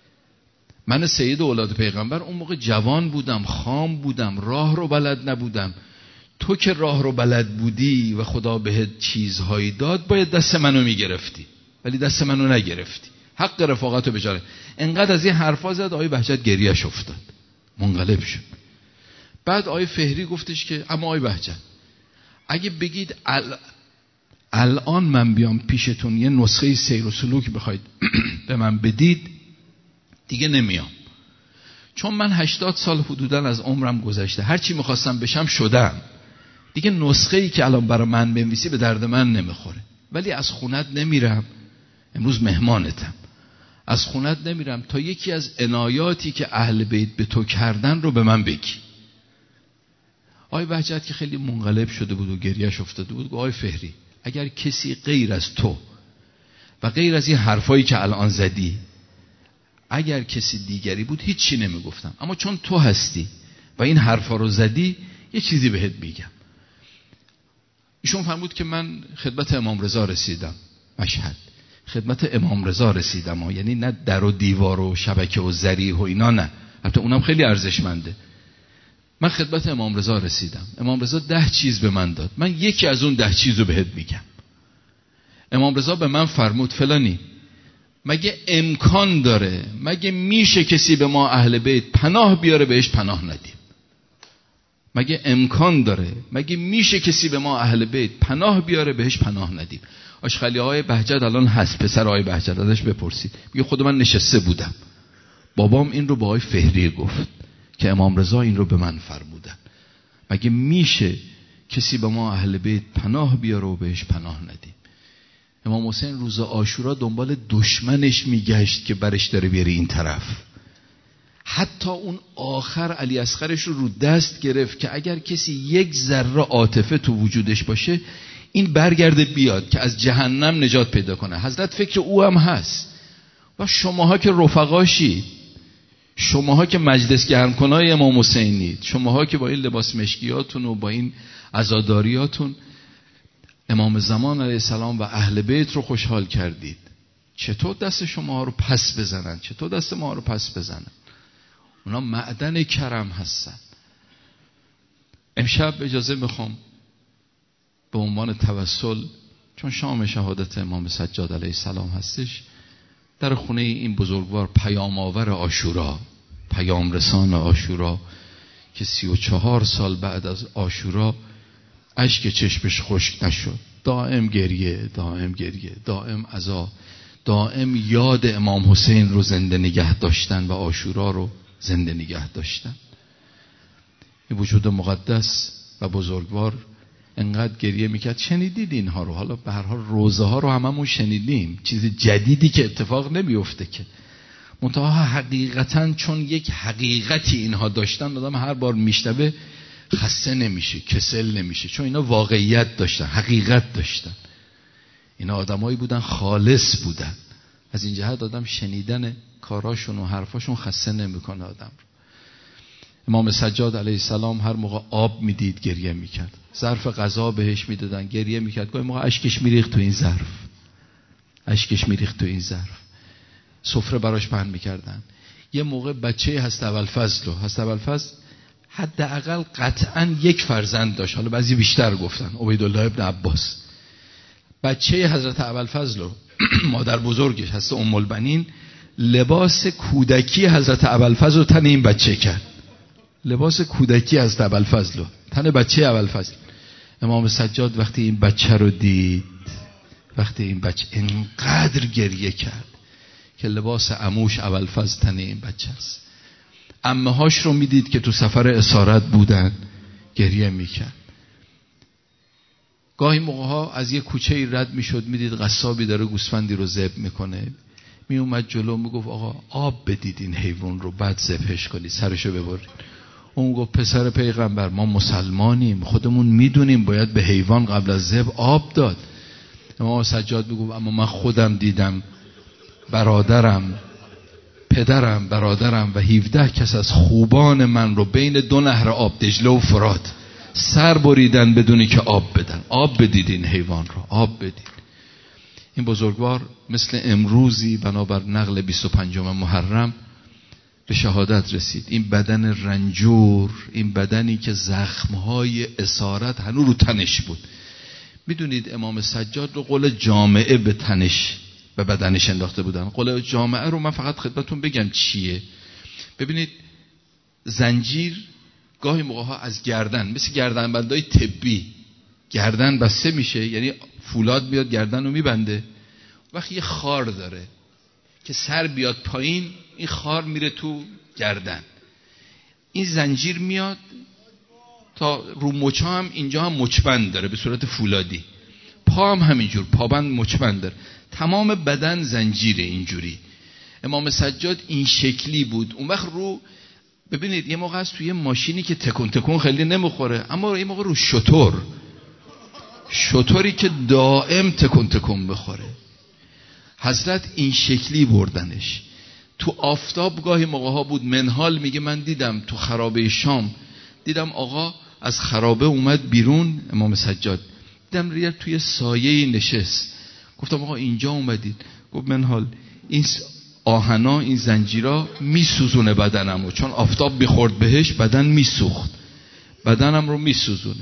من سید اولاد پیغمبر اون موقع جوان بودم، خام بودم، راه رو بلد نبودم. تو که راه رو بلد بودی و خدا بهت چیزهایی داد، باید دست منو میگرفتی، ولی دست منو نگرفتی، حق رفاقت رو به جا. انقدر از این حرفا زد آقای بهجت گریه‌اش افتاد، منقلب شد. بعد آقای فهری گفتش که اما آقای بهجت اگه بگید ال... الان من بیام پیشتون یه نسخه سیر و سلوک بخواید به من بدید، دیگه نمیام، چون من هشتاد سال حدوداً از عمرم گذشته، هر چی میخواستم بشم شدم دیگه. نسخه ای که الان برای من بنویسی به درد من نمیخوره. ولی از خونت نمیرم، امروز مهمانتم، از خونت نمیرم تا یکی از عنایاتی که اهل بیت به تو کردن رو به من بگی. آقای بهجت که خیلی منقلب شده بود و گریهش افتاده بود، گفت آقای فهری اگر کسی غیر از تو و غیر از این حرفایی که الان زدی، اگر کسی دیگری بود هیچی نمیگفتم، اما چون تو هستی و این حرفا رو زدی یه چیزی بهت میگم. ایشون فرمود که من خدمت امام رضا رسیدم، مشهد خدمت امام رضا رسیدم ها. یعنی نه در و دیوار و شبکه و ذریح و اینا، نه، البته اونم خیلی ارزشمنده. من خدمت امام رضا رسیدم، امام رضا ده چیز به من داد، من یکی از اون ده چیز رو بهت میگم. امام رضا به من فرمود فلانی مگه امکان داره، مگه میشه کسی به ما اهل بیت پناه بیاره بهش پناه ندیم؟ مگه امکان داره، مگه میشه کسی به ما اهل بیت پناه بیاره بهش پناه ندیم؟ آشخالی آقای بهجت الان هست، پسر آقای بهجت، ازش بپرسید، میگه خود من نشسته بودم، بابام این رو با آقای فهری گفت که امام رضا این رو به من فرمودن، مگه میشه کسی به ما اهل بیت پناه بیاره و بهش پناه ندیم؟ امام حسین روز عاشورا دنبال دشمنش میگشت که برش داره بیاری این طرف. حتی اون آخر علی اصغرش رو رو دست گرفت که اگر کسی یک ذره عاطفه تو وجودش باشه این برگرده بیاد که از جهنم نجات پیدا کنه. حضرت فکر او هم هست. و شماها که رفقاشید، شماها که مجلس گرمکنای امام حسینید، شماها که با این لباس مشکیاتون و با این عزاداریاتون، امام زمان علیه السلام و اهل بیت رو خوشحال کردید، چطور دست شما رو پس بزنن؟ چطور دست ما رو پس بزنن؟ اونا معدن کرم هستن. امشب اجازه میخوام به عنوان توسل، چون شام شهادت امام سجاد علیه السلام هستش، در خونه این بزرگوار پیام آور عاشورا، پیام رسان عاشورا که سی و چهار سال بعد از عاشورا اشک چشمش خشک نشد، دائم گریه، دائم گریه، دائم عزا، دائم یاد امام حسین رو زنده نگه داشتن و عاشورا رو زنده نگه داشتن. این وجود مقدس و بزرگوار انقدر گریه میکرد. شنیدید اینها رو، حالا به هر حال روزه ها رو هممون شنیدیم، چیز جدیدی که اتفاق نمیفته که، منتها حقیقتا چون یک حقیقتی اینها داشتن، آدم هر بار میشنوه خسته نمیشه، کسل نمیشه، چون اینا واقعیت داشتن، حقیقت داشتن. اینا آدمایی بودن خالص بودن. از این جهت آدم شنیدن کاراشون و حرفاشون خسته نمیکنه آدم رو. امام سجاد علیه السلام هر موقع آب میدید گریه میکرد، ظرف غذا بهش میدادن گریه میکرد، گاهی موقع اشکش میریخت تو این ظرف، اشکش میریخت تو این ظرف. سفره براش پهن میکردن. یه موقع بچه هست ابوالفضل، هست ابوالفضل حداقل قطعا یک فرزند داشت، حالا بعضی بیشتر گفتن، عبیدالله ابن عباس. بچه حضرت ابوالفضل رو مادر بزرگش هست ام البنین لباس کودکی حضرت ابوالفضل رو تن این بچه کرد، لباس کودکی از ابوالفضل رو تن بچه ابوالفضل. امام سجاد وقتی این بچه رو دید، وقتی این بچه انقدر گریه کرد که لباس عموش ابوالفضل تن این بچه است. عمه هاش رو میدید که تو سفر اسارت بودن، گریه میکرد. گاهی موقع ها از یه کوچه رد میشد، میدید قصابی داره گوسفندی رو ذبح میکنه، میومد جلو میگفت آقا آب بدید این حیوان رو بعد ذبحش کنید، سرشو ببرید. اون گفت پسر پیغمبر ما مسلمانیم، خودمون میدونیم باید به حیوان قبل از ذبح آب داد. امام سجاد میگفت اما من خودم دیدم برادرم، پدرم، برادرم و هفده کس از خوبان من رو بین دو نهر آب، دجله و فرات، سر بریدن بدونی که آب بدن. آب بدید این حیوان رو، آب بدید. این بزرگوار مثل امروزی بنابر نقل بیست و پنجم محرم به شهادت رسید. این بدن رنجور، این بدنی که زخمهای اسارت هنوز رو تنش بود. میدونید امام سجاد رو قول جامعه به تنش به بدنش انداخته بودن. قول جامعه رو من فقط خدمتتون بگم چیه. ببینید زنجیر گاهی موقع ها از گردن، مثل گردنبندای طبی، گردن بسته میشه، یعنی فولاد میاد گردن رو میبنده. وقتی یه خار داره که سر بیاد پایین، این خار میره تو گردن، این زنجیر میاد تا رو مچا هم اینجا هم مچبند داره به صورت فولادی، پا هم همینجور پابند مچبند داره، تمام بدن زنجیره اینجوری. امام سجاد این شکلی بود. اون وقت رو ببینید یه موقع هست توی ماشینی که تکون تکون خیلی نمیخوره، اما یه موقع رو شتر، شتری که دائم تکون تکون بخوره. حضرت این شکلی بردنش. تو آفتاب گاهی موقع ها بود. منهال میگه من دیدم تو خرابه شام، دیدم آقا از خرابه اومد بیرون، امام سجاد دیدم ریال توی سایه نشست. گفتم آقا اینجا اومدید؟ گفت منهال این آهنا، این زنجیرا میسوزونه بدنمو، چون آفتاب میخورد بهش بدن میسوخت، بدنم رو میسوزونه.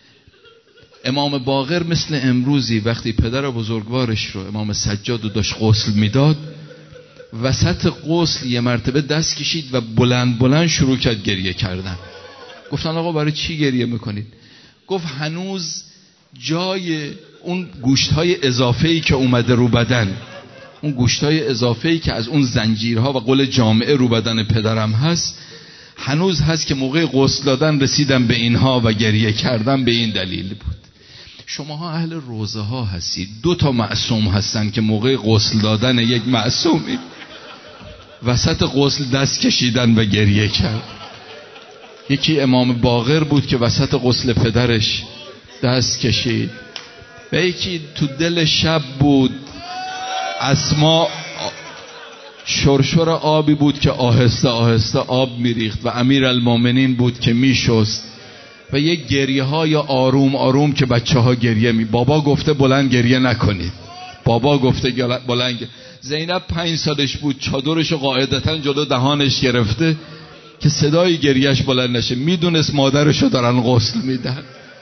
امام باقر مثل امروزی وقتی پدر بزرگوارش رو امام سجاد رو داشت غسل میداد، وسط غسل یه مرتبه دست کشید و بلند بلند شروع کرد گریه کردن. گفتن آقا برای چی گریه میکنید؟ گفت هنوز جای اون گوشتهای اضافه‌ای که اومده رو بدن، اون گوشتهای اضافه‌ای که از اون زنجیرها و قول جامعه رو بدن پدرم هست، هنوز هست که موقع غسل دادن رسیدم به اینها و گریه کردم. به این دلیل بود. شماها اهل روزه ها هستید. دو تا معصوم هستن که موقع غسل دادن یک معصومی وسط غسل دست کشیدن و گریه کرد. یکی امام باقر بود که وسط غسل پدرش دست کشید، و یکی تو دل شب بود، اسما شرشر آبی بود که آهسته آهسته آب میریخت و امیرالمومنین بود که میشست و یک گریه های آروم آروم که بچه ها گریه می بابا گفته بلند گریه نکنید، بابا گفته بلند. زینب پنج سالش بود، چادرشو قاعدتا جلو دهانش گرفته که صدای گریهش بلند نشه، میدونست مادرشو دارن غسل میدن.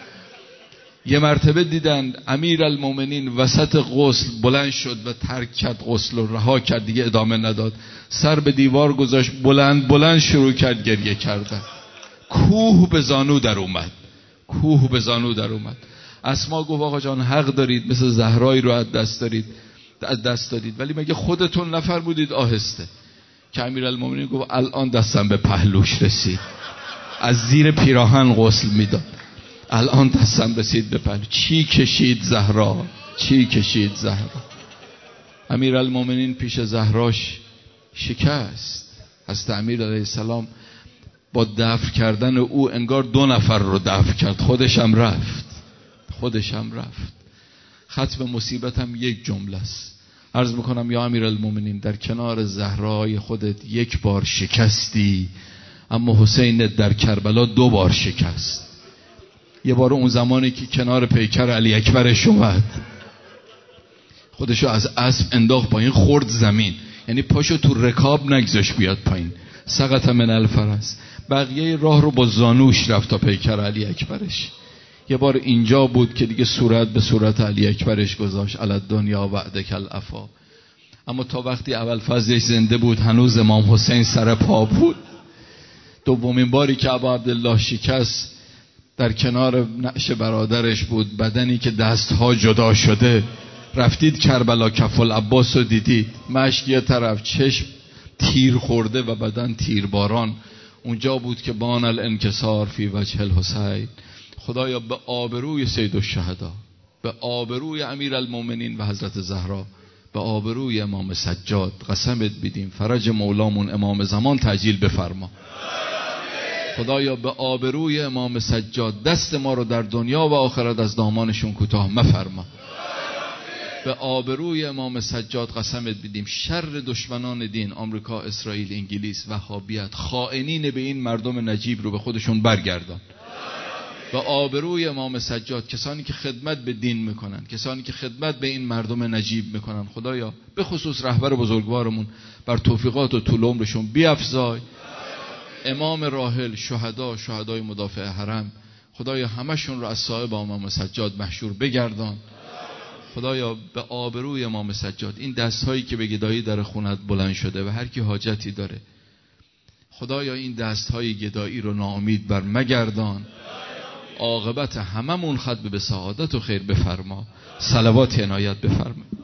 یه مرتبه دیدن امیرالمومنین وسط غسل بلند شد و ترک کرد غسل و رها کرد، دیگه ادامه نداد، سر به دیوار گذاشت، بلند بلند شروع کرد گریه کردن. کوه به زانو در اومد، کوه به زانو در اومد. اسما گفت آقا جان حق دارید، مثل زهرایی رو از دست دارید، از دست دادید، ولی مگه خودتون نفرمودید آهسته؟ که امیرالمومنین گفت الان دستم به پهلوش رسید، از زیر پیراهن غسل میداد، الان دستم رسید به پهلو. چی کشید زهرا، چی کشید زهرا. امیرالمومنین پیش زهراش شکست. حضرت امیر علیه السلام با دفن کردن او انگار دو نفر رو دفن کرد، خودش هم رفت، خودش هم رفت. ختم مصیبت هم یک جمله است. عرض میکنم یا امیرالمومنین، در کنار زهرای خودت یک بار شکستی، اما حسین در کربلا دو بار شکست. یه بار اون زمانی که کنار پیکر علی اکبرش اومد، خودشو از اسب انداخت پایین، خورد زمین، یعنی پاشو تو رکاب نگذاش بیاد پایین، سقط من الفرس. بقیه راه رو با زانوش رفت تا پیکر علی اکبرش. یه بار اینجا بود که دیگه صورت به صورت علی اکبرش گذاشت، علی الدنیا بعدک العفا. اما تا وقتی ابوالفضلش زنده بود هنوز امام حسین سر پا بود. دومین باری که ابا عبدالله شکست در کنار نعش برادرش بود، بدنی که دستها جدا شده. رفتید کربلا، کف العباس رو دیدید، مشک یه طرف، چشم تیر خورده و بدن تیرباران. اونجا بود که بان الانکسار فی وجه الحسین. خدایا به آبروی سید الشهدا، به آبروی امیرالمومنین و حضرت زهرا، به آبروی امام سجاد قسمت بدیم فرج مولامون امام زمان تعجیل بفرما. خدایا به آبروی امام سجاد دست ما رو در دنیا و آخرت از دامانشون کوتاه مفرما. به آبروی امام سجاد قسمت بدیم شر دشمنان دین، آمریکا، اسرائیل، انگلیس، وهابیت، خائنین به این مردم نجیب رو به خودشون برگردان. به آبروی امام سجاد کسانی که خدمت به دین میکنن، کسانی که خدمت به این مردم نجیب میکنن، خدایا به خصوص رهبر بزرگوارمون بر توفیقات و طول عمرشون بیفزای. امام راحل، شهدا، شهدای مدافع حرم، خدایا همشون رو از صاحب امام سجاد محشور بگردان. خدایا به آبروی امام سجاد این دستهایی که به گدایی در خونت بلند شده و هر کی حاجتی داره، خدایا این دستهای گدایی رو ناامید بر مگردان. عاقبت هممون ختم به سعادت و خیر بفرما. صلوات عنایت بفرما.